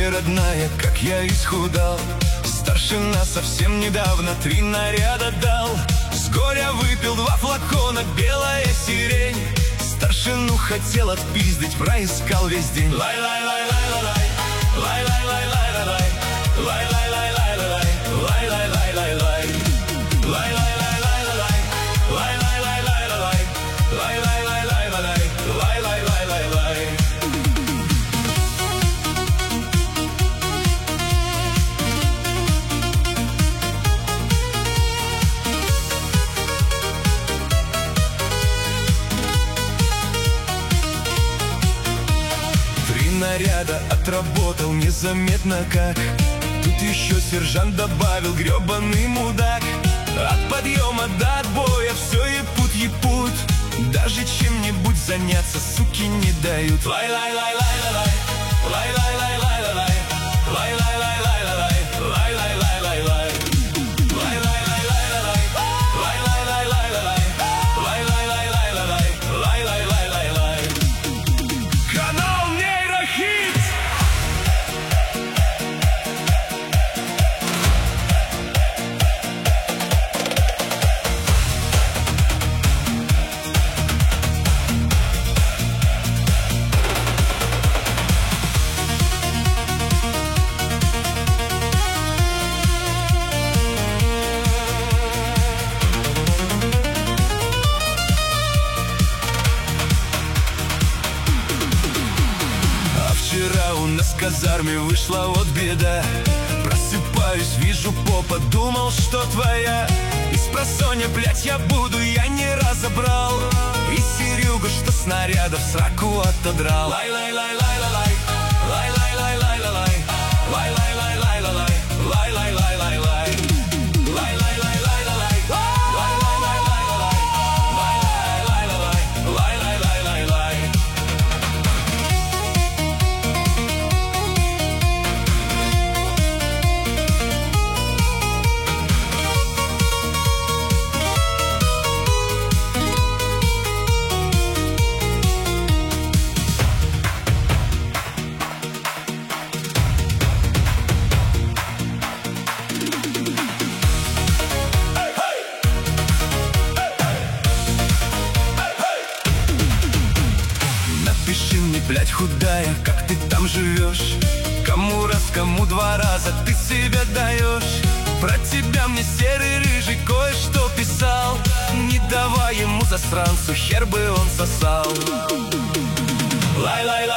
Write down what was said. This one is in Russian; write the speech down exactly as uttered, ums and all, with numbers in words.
мой родная, как я исхудал. Старшина совсем недавно три наряда дал. С горя выпил два флакона, белая сирень. Старшину хотел отпиздить, проискал весь день. Лай-лай-лай-лай-лай, лай-лай-лай-лай-лай, лай-лай-лай-лай-лай, лай-лай-лай-лай-лай, лай-лай-лай-лай-лай, лай-лай-лай-лай-лай, лай-лай-лай-лай-лай, лай-лай-лай-лай-лай. Наряда отработал незаметно как. Тут еще сержант добавил, гребаный мудак. От подъема до отбоя все епут, епут. Даже чем-нибудь заняться, суки, не дают. Лай-лай-лай-лай-лай, лай-лай-лай-лай-лай, лай-лай-лай-лай-лай, лай-лай-лай-лай-лай, лай-лай-лай-лай-лай, лай-лай-лай-лай-лай, лай-лай-лай-лай-лай, лай-лай-лай-лай-лай. Канал Нейрохит! Вчера у нас в казарме вышла вот беда. Просыпаюсь, вижу попа, думал, что твоя. И спросонья, блять, я буду, я не разобрал. И Серега, что снарядов сраку отодрал. Лай-лай-лай-лай-лай, лай-лай-лай-лай-лай, лай-лай-лай-лай-лай, лай-лай-лай-лай-лай, лай-лай-лай-лай-лай, лай-лай-лай-лай-лай, лай-лай-лай-лай-лай. Напиши мне, блядь, худая, как ты там живешь. Кому раз, кому два раза ты себя даешь. Про тебя мне серый рыжий кое-что писал. Не давай ему, засранцу, хер бы он сосал. Лай-лай.